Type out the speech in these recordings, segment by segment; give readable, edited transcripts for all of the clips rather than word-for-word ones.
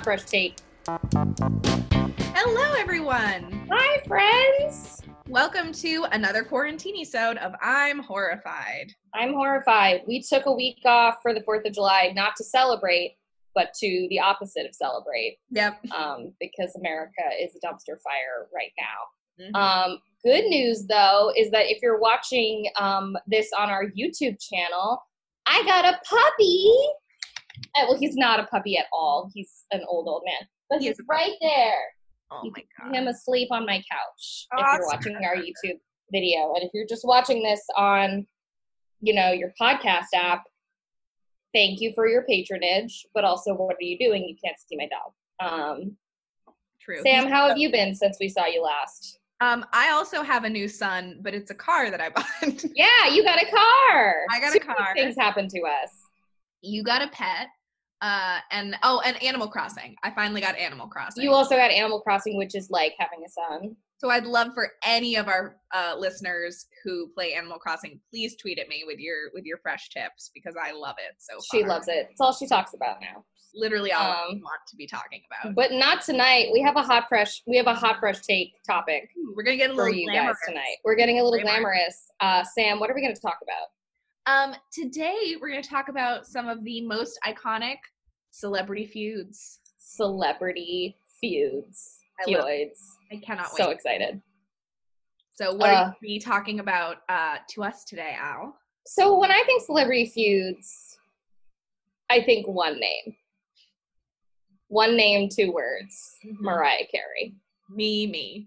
fresh take. Hello, everyone. Hi, friends. Welcome to another quarantine-isode of I'm Horrified. I'm horrified. We took a week off for the 4th of July, not to celebrate, but to the opposite of celebrate. Yep. Because America is a dumpster fire right now. Mm-hmm. Good news, though, is that if you're watching this on our YouTube channel, I got a puppy. Well, he's not a puppy at all. He's an old man. But he's right there. Oh you my can God. see him asleep on my couch if Awesome. you're watching our YouTube video. And if you're just watching this on, your podcast app, thank you for your patronage. But also, what are you doing? You can't see my dog. True. Sam, how have you been since we saw you last? I also have a new son, but it's a car that I bought. Yeah, you got a car. I got a car. Two things happened to us. You got a pet. And Animal Crossing. I finally got Animal Crossing. You also got Animal Crossing, which is like having a son. So I'd love for any of our listeners who play Animal Crossing, please tweet at me with your fresh tips because I love it so far. She loves it. It's all she talks about now. Literally all I want to be talking about. But not tonight. We have a hot fresh take topic. We're gonna get a little for you glamorous guys tonight. We're getting a little glamorous. Sam, what are we gonna talk about? Today we're gonna talk about some of the most iconic celebrity feuds. Celebrity feuds. I cannot wait. So excited. So what are we talking about to us today, Al? So when I think celebrity feuds, I think one name. One name, two words. Mm-hmm. Mariah Carey. Me. Me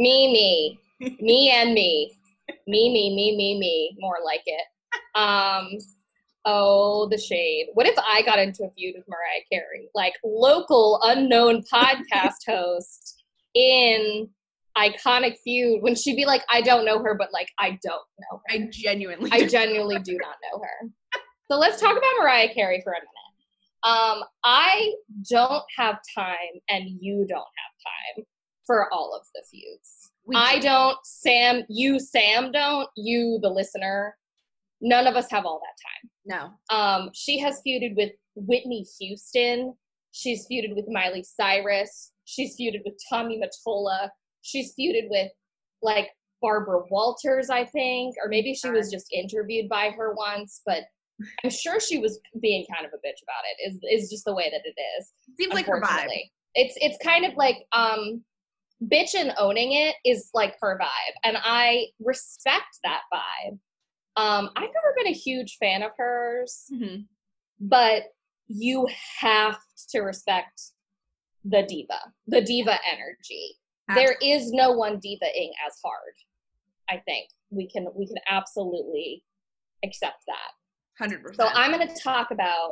and me. Me. More like it. Oh, the shade. What if I got into a feud with Mariah Carey? Like, local unknown podcast host in iconic feud when she'd be like, I don't know her, but like, I don't know her. I genuinely do not know her. So let's talk about Mariah Carey for a minute. I don't have time and you don't have time for all of the feuds. I don't, Sam don't, you, the listener. None of us have all that time. No. She has feuded with Whitney Houston. She's feuded with Miley Cyrus. She's feuded with Tommy Mottola. She's feuded with, like, Barbara Walters, I think. Or maybe she was just interviewed by her once. But I'm sure she was being kind of a bitch about it, is just the way that it is. Seems like her vibe. It's kind of like, bitch and owning it is, like, her vibe. And I respect that vibe. I've never been a huge fan of hers, but you have to respect the diva energy. Absolutely. There is no one diva-ing as hard. I think we can absolutely accept that. 100%. So I'm going to talk about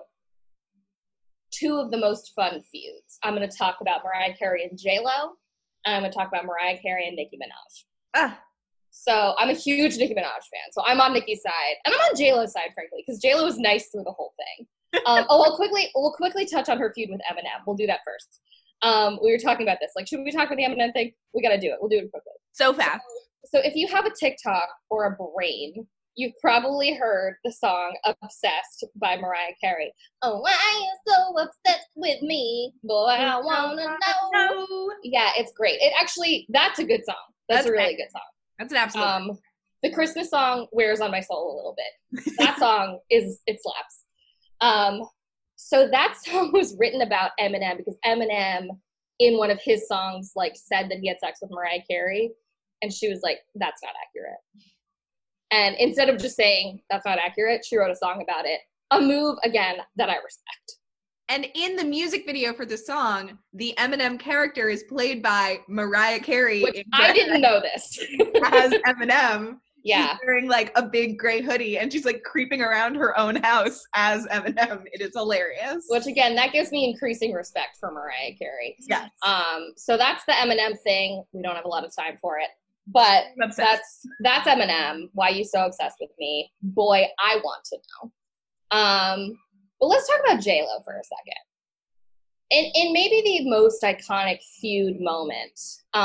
two of the most fun feuds. I'm going to talk about Mariah Carey and J-Lo, and I'm going to talk about Mariah Carey and Nicki Minaj. So I'm a huge Nicki Minaj fan. So I'm on Nicki's side. And I'm on J-Lo's side, frankly, because J-Lo was nice through the whole thing. We'll quickly touch on her feud with Eminem. We'll do that first. We were talking about this. Like, should we talk about the Eminem thing? We got to do it. We'll do it quickly. So fast. So if you have a TikTok or a brain, you've probably heard the song Obsessed by Mariah Carey. Oh, why are you so obsessed with me? Boy, I want to know. Yeah, it's great. That's a good song. That's a really good song. That's an absolute. The Christmas song wears on my soul a little bit. That song it slaps. So that song was written about Eminem because Eminem, in one of his songs, like, said that he had sex with Mariah Carey, and she was like, "That's not accurate." And instead of just saying that's not accurate, she wrote a song about it. A move, again, that I respect. And in the music video for the song, the Eminem character is played by Mariah Carey. Which I didn't know this. As Eminem. Yeah. She's wearing, like, a big gray hoodie, and she's, like, creeping around her own house as Eminem. It is hilarious. Which, again, that gives me increasing respect for Mariah Carey. Yes. So that's the Eminem thing. We don't have a lot of time for it. But that's Eminem. Why you so obsessed with me? Boy, I want to know. But let's talk about J-Lo for a second. In maybe the most iconic feud moment.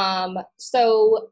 So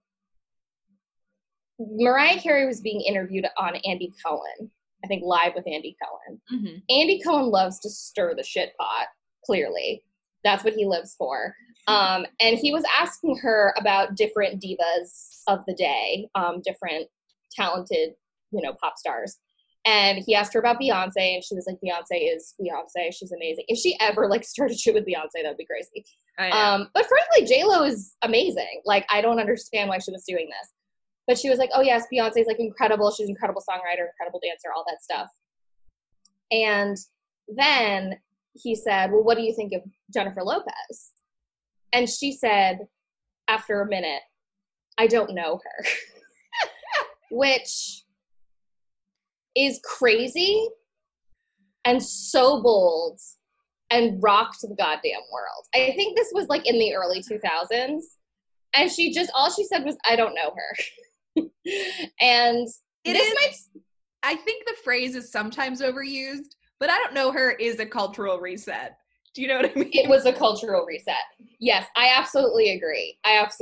Mariah Carey was being interviewed on Andy Cohen, I think Live with Andy Cohen. Mm-hmm. Andy Cohen loves to stir the shit pot, clearly. That's what he lives for. And he was asking her about different divas of the day, different talented, pop stars. And he asked her about Beyonce, and she was like, Beyonce is Beyonce. She's amazing. If she ever started shit with Beyonce, that'd be crazy. But frankly, J-Lo is amazing. Like, I don't understand why she was doing this. But she was like, oh yes, Beyonce's like incredible. She's an incredible songwriter, incredible dancer, all that stuff. And then he said, well, what do you think of Jennifer Lopez? And she said, after a minute, I don't know her. Which is crazy and so bold and rocked the goddamn world. I think this was like in the early 2000s. And all she said was, I don't know her. And I think the phrase is sometimes overused, but I don't know her is a cultural reset. Do you know what I mean? It was a cultural reset. Yes, I absolutely agree.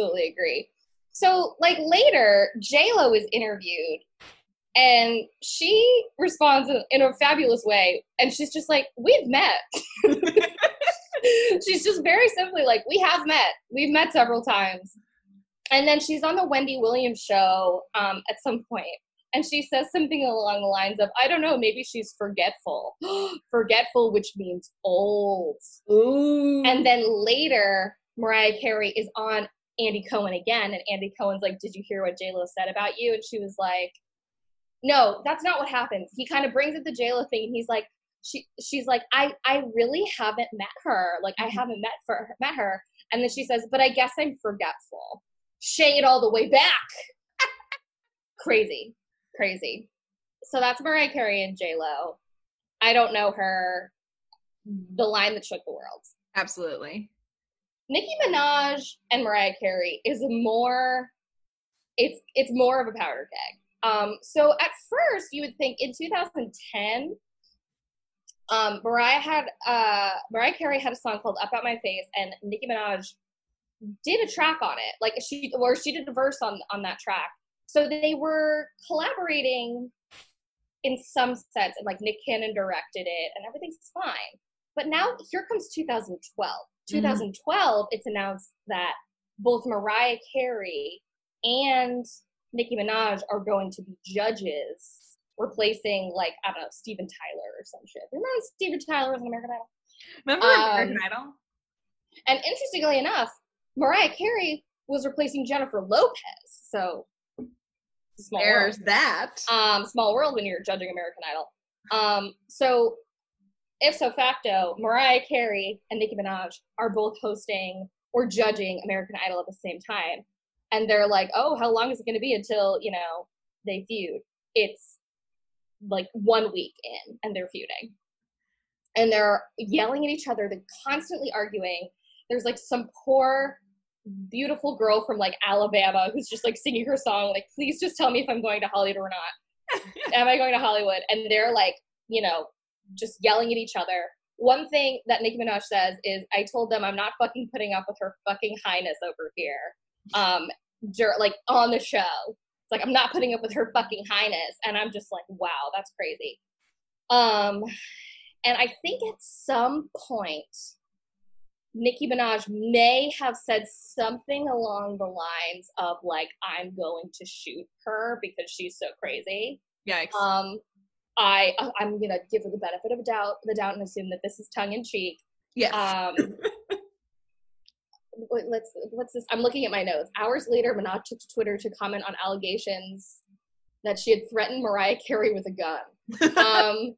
So later, J-Lo is interviewed and she responds in a fabulous way. And she's just like, we've met. She's just very simply like, we have met. We've met several times. And then she's on the Wendy Williams show at some point. And she says something along the lines of, I don't know, maybe she's forgetful. Forgetful, which means old. Ooh. And then later, Mariah Carey is on Andy Cohen again. And Andy Cohen's like, did you hear what J-Lo said about you? And she was like, no, that's not what happened. He kind of brings up the J-Lo thing. And he's like, she's like, I really haven't met her. Like, I haven't met her. And then she says, but I guess I'm forgetful. Shade all the way back. Crazy. So that's Mariah Carey and J-Lo. I don't know her. The line that shook the world. Absolutely. Nicki Minaj and Mariah Carey is it's more of a powder keg. So at first you would think in 2010, Mariah Carey had a song called Up At My Face, and Nicki Minaj did a track on it. Like she did a verse on that track. So they were collaborating in some sense, and like Nick Cannon directed it, and everything's fine. But now here comes 2012. 2012, it's announced that both Mariah Carey and Nicki Minaj are going to be judges, replacing I don't know, Steven Tyler or some shit. Remember when Steven Tyler was on American Idol? Remember American Idol? And interestingly enough, Mariah Carey was replacing Jennifer Lopez. So small there's world. That. Small world when you're judging American Idol. So ipso facto, Mariah Carey and Nicki Minaj are both hosting or judging American Idol at the same time. And they're like, oh, how long is it going to be until, they feud? It's like 1 week in and they're feuding. And they're yelling at each other. They're constantly arguing. There's some poor, beautiful girl from Alabama who's just singing her song. Please just tell me if I'm going to Hollywood or not. Am I going to Hollywood? And they're just yelling at each other. One thing that Nicki Minaj says is, I told them I'm not fucking putting up with her fucking highness over here. On the show. It's I'm not putting up with her fucking highness. And I'm just wow, that's crazy. And I think at some point, Nicki Minaj may have said something along the lines of I'm going to shoot her because she's so crazy. Yikes. I'm gonna give her the benefit of the doubt and assume that this is tongue in cheek. Yes. What's this? I'm looking at my notes. Hours later, Minaj took to Twitter to comment on allegations that she had threatened Mariah Carey with a gun. And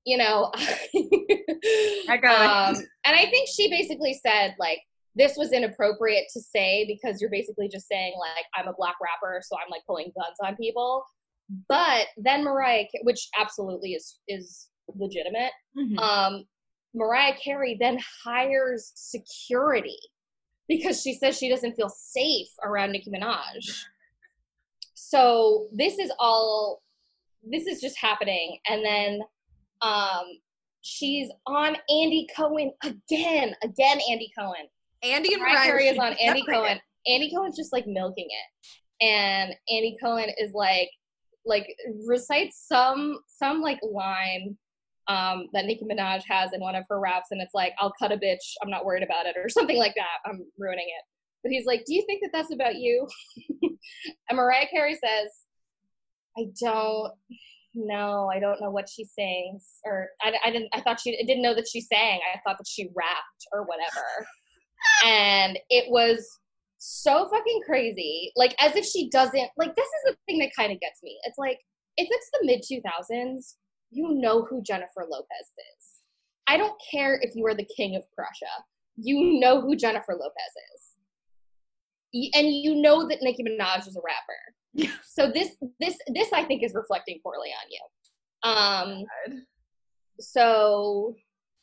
I think she basically said this was inappropriate to say because you're basically just saying I'm a black rapper, so I'm pulling guns on people. But then Mariah, which absolutely is legitimate, Mariah Carey then hires security because she says she doesn't feel safe around Nicki Minaj. So this is just happening. And then she's on Andy Cohen again, Andy Cohen. Andy and Mariah Carey is on Andy Cohen. Andy Cohen's just milking it. And Andy Cohen is recites some line that Nicki Minaj has in one of her raps, and it's like, I'll cut a bitch, I'm not worried about it, or something like that. I'm ruining it. But he's like, do you think that that's about you? And Mariah Carey says, I don't know what she sings, or I didn't know that she sang. I thought that she rapped or whatever. And it was so fucking crazy. Like, as if she doesn't, like, this is the thing that kind of gets me. It's like, if it's the mid 2000s, you know who Jennifer Lopez is. I don't care if you are the king of Prussia. You know who Jennifer Lopez is. And you know that Nicki Minaj is a rapper. Yeah. So this I think is reflecting poorly on you. So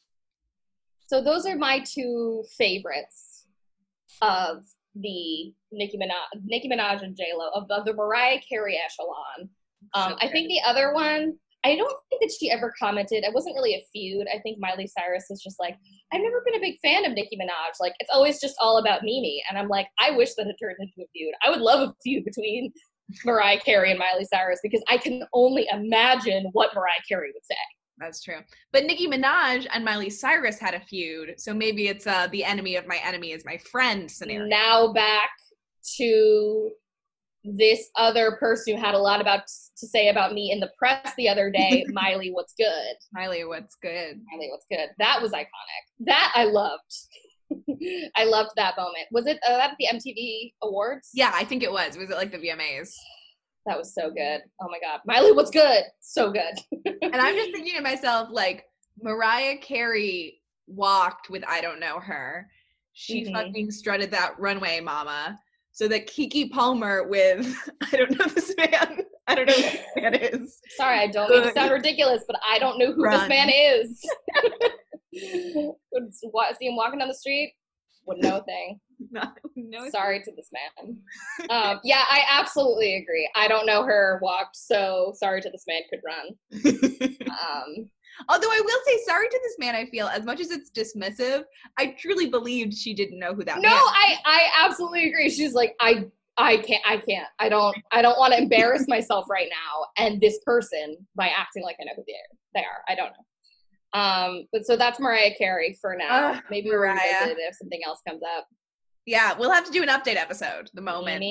those are my two favorites of the Nicki Minaj and J-Lo, of the Mariah Carey echelon. I think the other one, I don't think that she ever commented. It wasn't really a feud. I think Miley Cyrus was just like, I've never been a big fan of Nicki Minaj. Like, it's always just all about Mimi. And I'm like, I wish that it turned into a feud. I would love a feud between Mariah Carey and Miley Cyrus, because I can only imagine what Mariah Carey would say. That's true. But Nicki Minaj and Miley Cyrus had a feud, so maybe it's the enemy of my enemy is my friend scenario. Now back to this other person who had a lot to say about me in the press the other day. Miley, what's good? Miley, what's good? Miley, what's good? That was iconic. That I loved. I loved that moment. Was it at the MTV Awards? Yeah, I think it was. Was it like the VMAs? That was so good. Oh my God. Miley, what's good? So good. And I'm just thinking to myself, like, Mariah Carey walked with I Don't Know Her. She fucking strutted that runway, mama. So that Keke Palmer with I don't know this man. I don't know who this man is. Sorry, I don't mean to sound ridiculous, but I don't know who this man is. See him walking down the street? Wouldn't know a thing. Sorry to this man. Yeah, I absolutely agree. I don't know her walked, so sorry to this man could run. Although I will say sorry to this man, I feel, as much as it's dismissive, I truly believed she didn't know who that man was. I absolutely agree. She's like, I can't. I don't want to embarrass myself right now and this person by acting like I know who they are. I don't know. But so that's Mariah Carey for now. Maybe we'll revisit it if something else comes up. Yeah, we'll have to do an update episode the moment.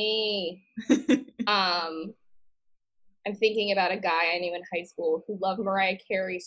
I'm thinking about a guy I knew in high school who loved Mariah Carey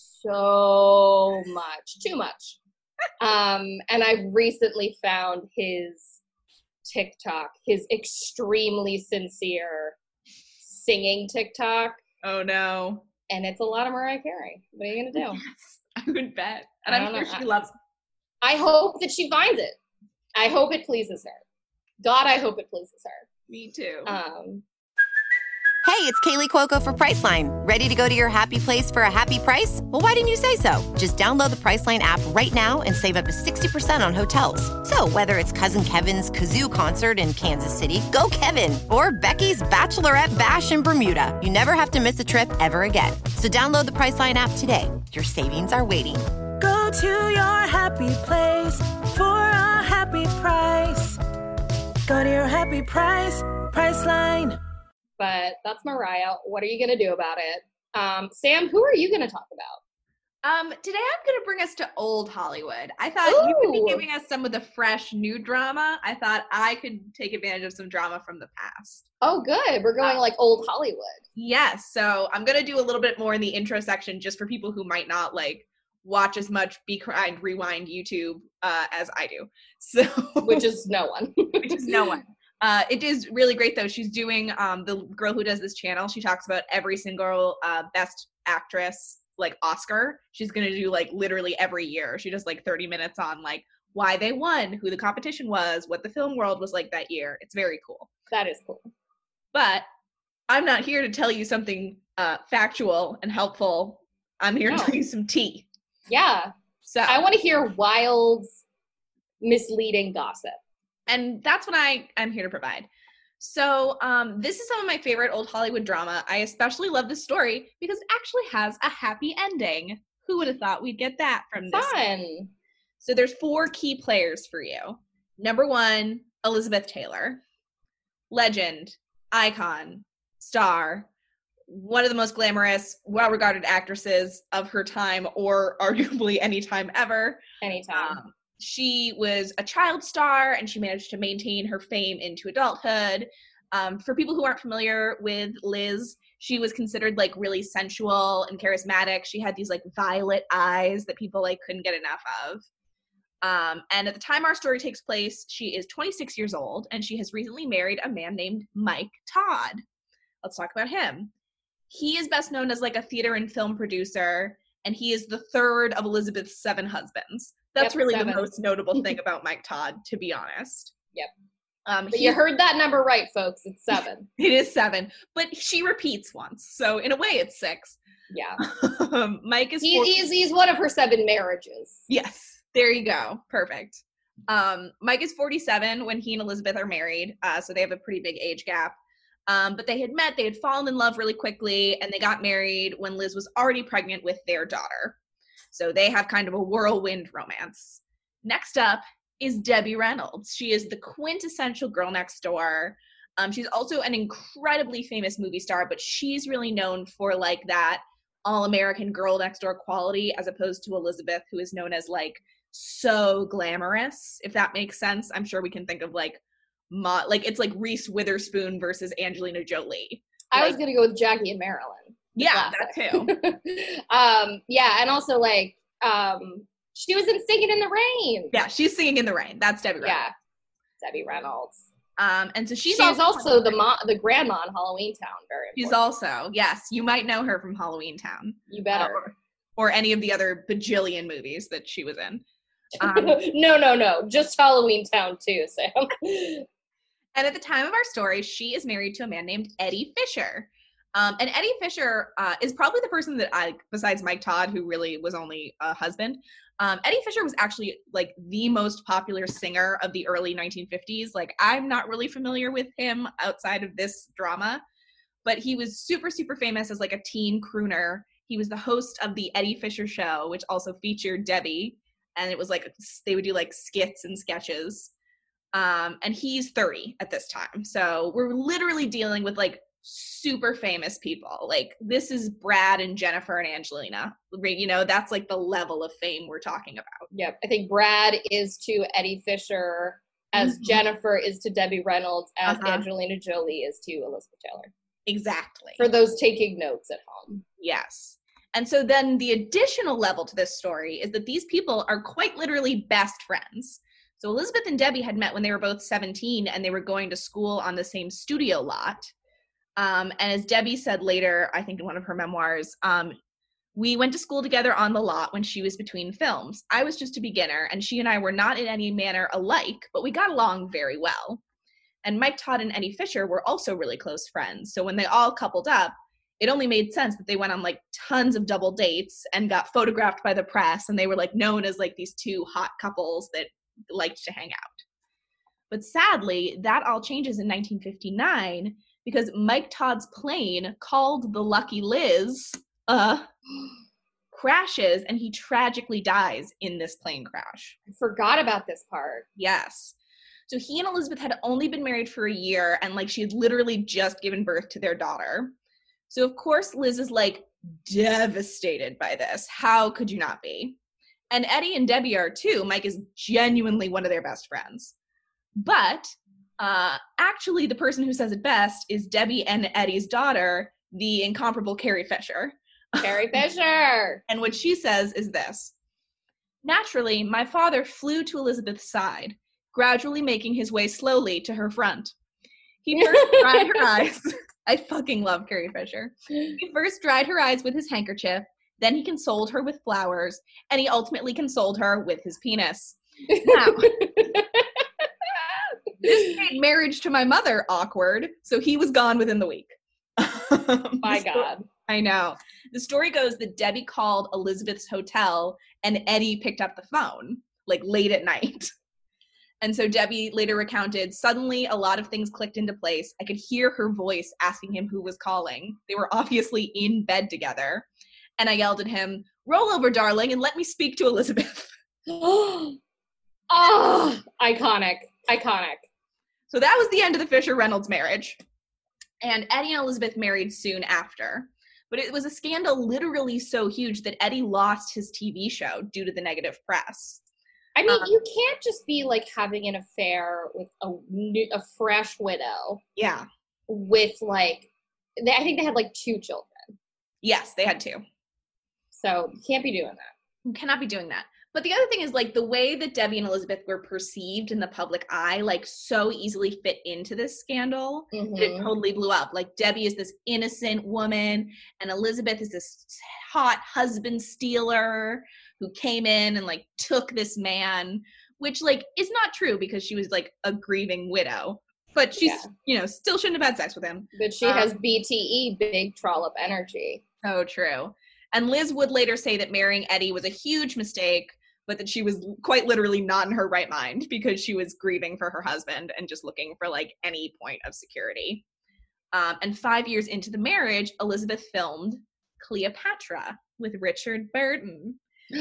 so much, too much. And I recently found his TikTok, his extremely sincere singing TikTok. Oh no. And it's a lot of Mariah Carey. What are you going to do? Yes, I would bet. And I'm sure she loves it. I hope that she finds it. I hope it pleases her. God, I hope it pleases her. Me too. Hey, it's Kaylee Cuoco for Priceline. Ready to go to your happy place for a happy price? Well, why didn't you say so? Just download the Priceline app right now and save up to 60% on hotels. So whether it's Cousin Kevin's Kazoo Concert in Kansas City, go Kevin, or Becky's Bachelorette Bash in Bermuda, you never have to miss a trip ever again. So download the Priceline app today. Your savings are waiting. Go to your happy place for a happy price. Go to your happy price, Priceline. But that's Mariah. What are you going to do about it? Sam, who are you going to talk about? Today I'm going to bring us to old Hollywood. I thought you would be giving us some of the fresh new drama. I thought I could take advantage of some drama from the past. Oh, good. We're going like old Hollywood. Yes. So I'm going to do a little bit more in the intro section just for people who might not like watch as much Be Kind Rewind YouTube as I do. So which is no one. It is really great though. She's doing the girl who does this channel. She talks about every single best actress like Oscar. She's gonna do like literally every year. She does like 30 minutes on like why they won, who the competition was, what the film world was like that year. It's very cool. That is cool. But I'm not here to tell you something factual and helpful. I'm here to tell you some tea. Yeah. So I want to hear wild, misleading gossip. And that's what I'm here to provide. So this is some of my favorite old Hollywood drama. I especially love this story because it actually has a happy ending. Who would have thought we'd get that from this? Fun. So there's 4 key players for you. Number 1, Elizabeth Taylor. Legend, icon, star, one of the most glamorous, well-regarded actresses of her time, or arguably any time ever. Anytime. She was a child star, and she managed to maintain her fame into adulthood. For people who aren't familiar with Liz, she was considered like really sensual and charismatic. She had these like violet eyes that people like couldn't get enough of. And at the time our story takes place, she is 26 years old, and she has recently married a man named Mike Todd. Let's talk about him. He is best known as like a theater and film producer, and he is the third of Elizabeth's 7 husbands. That's really 7. The most notable thing about Mike Todd, to be honest. Yep. But you heard that number right, folks. It's 7. It is 7, but she repeats once, so in a way, it's 6. Yeah. Mike is. He's one of her 7 marriages. Yes. There you go. Perfect. Mike is 47 when he and Elizabeth are married, so they have a pretty big age gap. But they had met, they had fallen in love really quickly, and they got married when Liz was already pregnant with their daughter. So they have kind of a whirlwind romance. Next up is Debbie Reynolds. She is the quintessential girl next door. She's also an incredibly famous movie star, but she's really known for like that all-American girl next door quality, as opposed to Elizabeth, who is known as like so glamorous, if that makes sense. I'm sure we can think of like it's like Reese Witherspoon versus Angelina Jolie. I was gonna go with Jackie and Marilyn. Yeah, that too. Yeah, and also like she was in Singing in the Rain. Yeah, she's Singing in the Rain. That's Debbie Reynolds. Yeah, Debbie Reynolds. And so she's also the grandma in Halloween Town. Very important. She's also, yes, you might know her from Halloween Town. You better. Or any of the other bajillion movies that she was in. No. Just Halloween Town too, Sam. And at the time of our story, she is married to a man named Eddie Fisher. And Eddie Fisher is probably the person that besides Mike Todd, who really was only a husband, Eddie Fisher was actually like the most popular singer of the early 1950s. Like, I'm not really familiar with him outside of this drama, but he was super, super famous as like a teen crooner. He was the host of the Eddie Fisher Show, which also featured Debbie. And it was like, they would do like skits and sketches. And he's 30 at this time. So we're literally dealing with like super famous people. Like, this is Brad and Jennifer and Angelina. You know, that's like the level of fame we're talking about. Yep. I think Brad is to Eddie Fisher as Jennifer is to Debbie Reynolds, as Angelina Jolie is to Elizabeth Taylor. Exactly. For those taking notes at home. Yes. And so then the additional level to this story is that these people are quite literally best friends. So Elizabeth and Debbie had met when they were both 17, and they were going to school on the same studio lot. And as Debbie said later, I think in one of her memoirs, we went to school together on the lot when she was between films. I was just a beginner, and she and I were not in any manner alike, but we got along very well. And Mike Todd and Eddie Fisher were also really close friends. So when they all coupled up, it only made sense that they went on like tons of double dates and got photographed by the press, and they were like known as like these two hot couples that liked to hang out. But sadly, that all changes in 1959 because Mike Todd's plane, called the Lucky Liz, crashes, and he tragically dies in this plane crash. I forgot about this part. Yes. So he and Elizabeth had only been married for a year, and like she had literally just given birth to their daughter. So of course Liz is like devastated by this. How could you not be? And Eddie and Debbie are too. Mike is genuinely one of their best friends. But actually the person who says it best is Debbie and Eddie's daughter, the incomparable Carrie Fisher. Carrie Fisher! And what she says is this: naturally, my father flew to Elizabeth's side, gradually making his way slowly to her front. He first dried her eyes. I fucking love Carrie Fisher. He first dried her eyes with his handkerchief, then he consoled her with flowers, and he ultimately consoled her with his penis. Now, this made marriage to my mother awkward, so he was gone within the week. My God. I know. The story goes that Debbie called Elizabeth's hotel, and Eddie picked up the phone, like late at night. And so Debbie later recounted, suddenly a lot of things clicked into place. I could hear her voice asking him who was calling. They were obviously in bed together. And I yelled at him, "Roll over, darling, and let me speak to Elizabeth." Oh, iconic. Iconic. So that was the end of the Fisher-Reynolds marriage. And Eddie and Elizabeth married soon after. But it was a scandal literally so huge that Eddie lost his TV show due to the negative press. I mean, you can't just be like having an affair with a fresh widow. Yeah. With like, I think they had like 2 children. Yes, they had 2. So you can't be doing that. You cannot be doing that. But the other thing is, like, the way that Debbie and Elizabeth were perceived in the public eye, like, so easily fit into this scandal that it totally blew up. Like, Debbie is this innocent woman, and Elizabeth is this hot husband stealer who came in and, like, took this man, which, like, is not true because she was, like, a grieving widow. But she's, you know, still shouldn't have had sex with him. But she has BTE, big trollop energy. So true. And Liz would later say that marrying Eddie was a huge mistake, but that she was quite literally not in her right mind because she was grieving for her husband and just looking for like any point of security. And 5 years into the marriage, Elizabeth filmed Cleopatra with Richard Burton.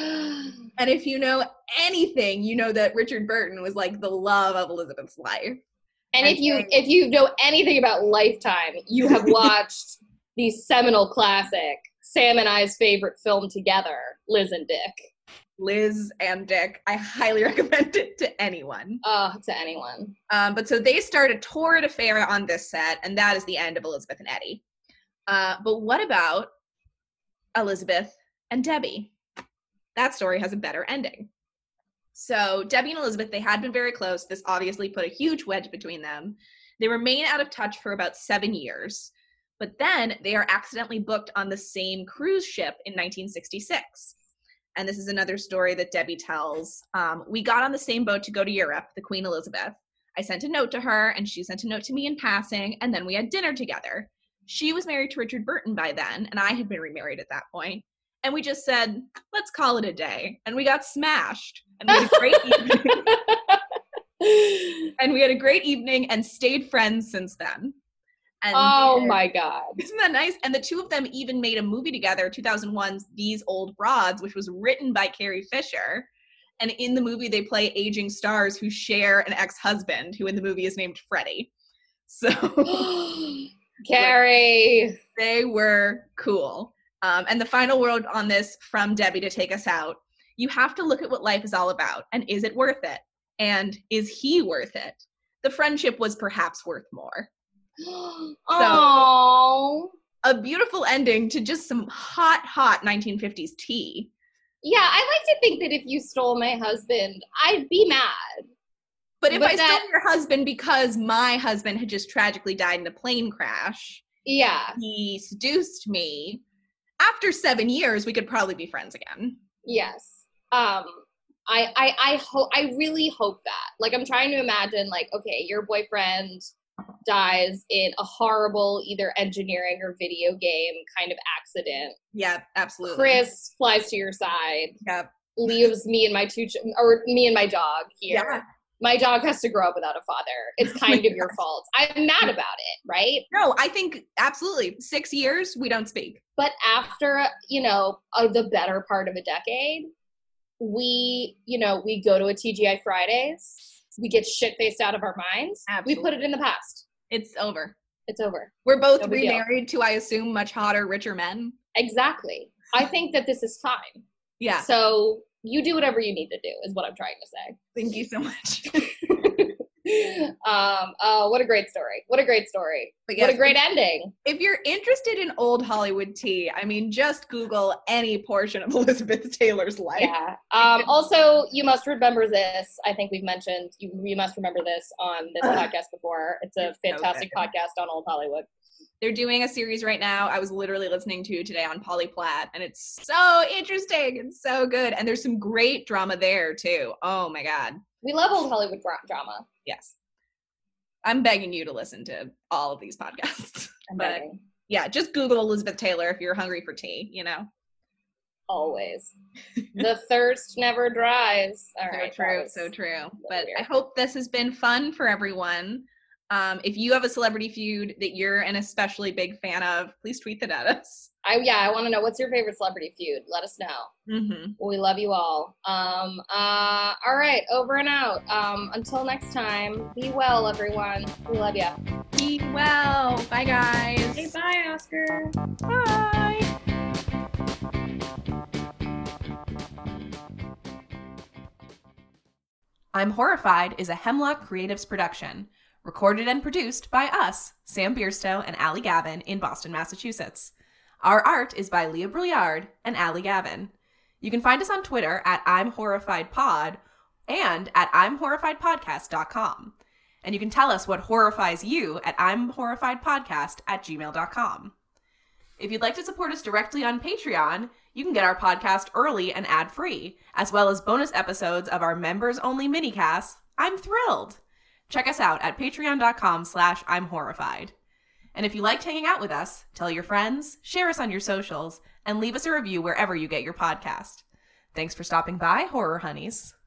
And if you know anything, you know that Richard Burton was like the love of Elizabeth's life. And if you know anything about Lifetime, you have watched the seminal classic, Sam and I's favorite film together, Liz and Dick. Liz and Dick. I highly recommend it to anyone. To anyone. But so they start a torrid affair on this set, and that is the end of Elizabeth and Eddie. But what about Elizabeth and Debbie? That story has a better ending. So Debbie and Elizabeth, they had been very close. This obviously put a huge wedge between them. They remain out of touch for about 7 years. But then they are accidentally booked on the same cruise ship in 1966. And this is another story that Debbie tells. We got on the same boat to go to Europe, the Queen Elizabeth. I sent a note to her, and she sent a note to me in passing, and then we had dinner together. She was married to Richard Burton by then, and I had been remarried at that point. And we just said, let's call it a day. And we got smashed. And we had a great evening. And we had a great evening and stayed friends since then. And my God. Isn't that nice? And the two of them even made a movie together, 2001's These Old Broads, which was written by Carrie Fisher. And in the movie, they play aging stars who share an ex-husband, who in the movie is named Freddie. So Carrie. They were cool. And the final word on this from Debbie to take us out. You have to look at what life is all about. And is it worth it? And is he worth it? The friendship was perhaps worth more. So, a beautiful ending to just some hot 1950s tea. Yeah, I like to think that if you stole my husband, I'd be mad. But if I stole your husband because my husband had just tragically died in a plane crash, he seduced me, after 7 years, we could probably be friends again. Yes. I really hope that. Like, I'm trying to imagine, like, okay, your boyfriend dies in a horrible either engineering or video game kind of accident. Yeah, absolutely. Chris flies to your side. Yep. Leaves me and my me and my dog here. Yeah. My dog has to grow up without a father. It's kind of your fault. I'm mad about it, right? No, I think absolutely. 6 years, we don't speak. But after, the better part of a decade, we go to a TGI Fridays. We get shit-faced out of our minds. Absolutely. We put it in the past. It's over. It's over. We're both remarried to, I assume, much hotter, richer men. Exactly. I think that this is fine. Yeah. So you do whatever you need to do is what I'm trying to say. Thank you so much. What a great story. What a great story. But yes, what a great ending. If you're interested in old Hollywood tea, I mean, just Google any portion of Elizabeth Taylor's life. Yeah. Also, you must remember this. I think we've mentioned, you must remember this on this podcast before. It's a fantastic podcast on old Hollywood. They're doing a series right now I was literally listening to today on Polly Platt, and it's so interesting and so good. And there's some great drama there, too. Oh, my God. We love old Hollywood drama. Yes. I'm begging you to listen to all of these podcasts. But yeah, just Google Elizabeth Taylor if you're hungry for tea, Always. The thirst never dries. All right. So true. But weird. I hope this has been fun for everyone. If you have a celebrity feud that you're an especially big fan of, please tweet that at us. I want to know, what's your favorite Celebrity Feud? Let us know. Mm-hmm. We love you all. All right, over and out. Until next time, be well, everyone. We love you. Be well. Bye, guys. Hey, bye, Oscar. Bye. I'm Horrified is a Hemlock Creatives production, recorded and produced by us, Sam Bierstow and Allie Gavin in Boston, Massachusetts. Our art is by Leah Brouillard and Allie Gavin. You can find us on Twitter at I'm Horrified Pod and at I'mHorrifiedPodcast.com. And you can tell us what horrifies you at I'mHorrifiedPodcast@gmail.com. If you'd like to support us directly on Patreon, you can get our podcast early and ad-free, as well as bonus episodes of our members-only minicasts. I'm thrilled! Check us out at patreon.com/I'mHorrified. And if you liked hanging out with us, tell your friends, share us on your socials, and leave us a review wherever you get your podcast. Thanks for stopping by, Horror Honeys.